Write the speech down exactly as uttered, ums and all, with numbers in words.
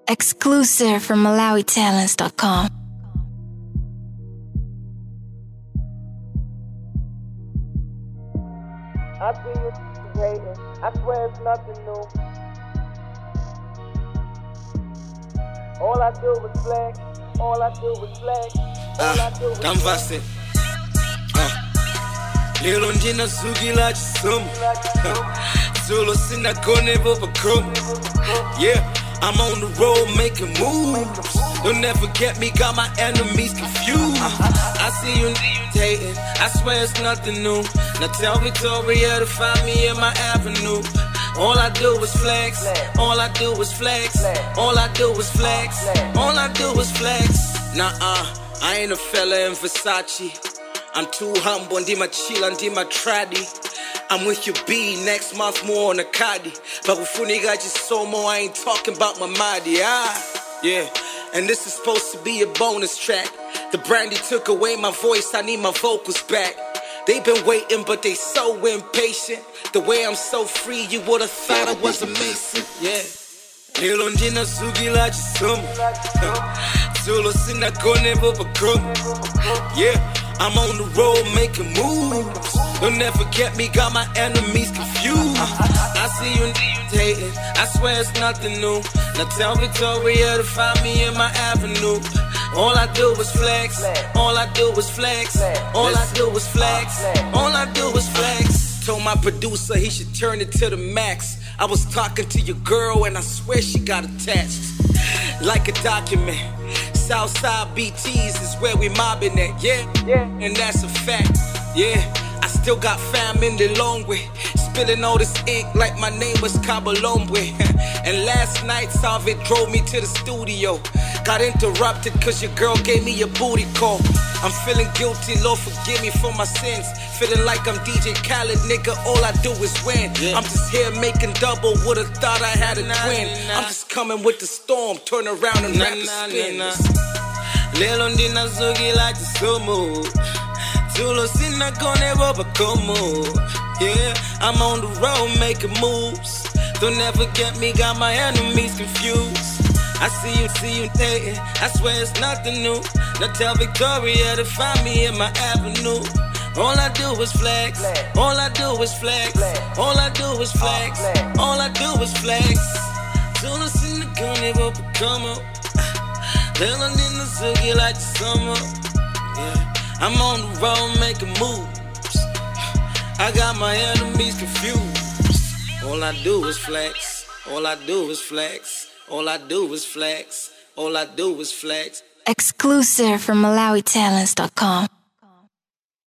Exclusive from Malawi Talents dot com. I see you hating. I swear it's nothing new. All I do is flex. All I do is flex. All I do is Come fast it. Lelo ndina zugila chisomo. Zulu sina kone boba krum. Yeah, I'm on the road making moves. Don't never get me, got my enemies confused. I see you hating. I swear it's nothing new. Now tell Victoria to find me in my avenue. All I do is flex. All I do is flex. All I do is flex. All I do is flex. Nah-uh, I ain't a fella in Versace. I'm too humble, ndima chila, ndima tradi. I'm with your B next month, more on a Kadi. But ufuni got you so more, I ain't talking about my Madi. Ah, yeah. And this is supposed to be a bonus track. The brandy took away my voice, I need my vocals back. They've been waiting, but they so impatient. The way I'm so free, you would've thought I was a Mason. Yeah. Lelo ndina zugila chisomo. Zulu sina kone boba krum. Yeah, I'm on the road making moves. Don't never get me, got my enemies confused. I see you hating. I swear it's nothing new. Now tell Victoria to find me in my avenue. All I do is flex. All I do is flex. All I do is flex. All I do is flex. Told my producer he should turn it to the max. I was talking to your girl and I swear she got attached. Like a document. Southside B Ts is where we mobbing at, yeah, yeah, and that's a fact, yeah. I still got fam in the long way, spilling all this ink like my name was Kabalombe. And last night Salvet drove me to the studio. Got interrupted cause your girl gave me a booty call. I'm feeling guilty, Lord forgive me for my sins. Feeling like I'm D J Khaled, nigga, all I do is win. Yeah. I'm just here making double, would've thought I had a nah, twin nah. I'm just coming with the storm, turn around and nah, rap the spin nah, nah. Lelo ndina zugila chisomo. Zulu sina kone boba como. Yeah, I'm on the road making moves. Don't ever get me, got my enemies confused. I see you, see you dating. I swear it's nothing new. Now tell Victoria to find me in my avenue. All I do is flex. All I do is flex. All I do is flex. All I do is flex. Zulu sina kone boba como. Lelo ndina zugila chisomo. Yeah, I'm on the road making moves. I got my enemies confused. All I do is flex. All I do is flex. All I do is flex. All I do is flex. Exclusive from Malawi Talents dot com.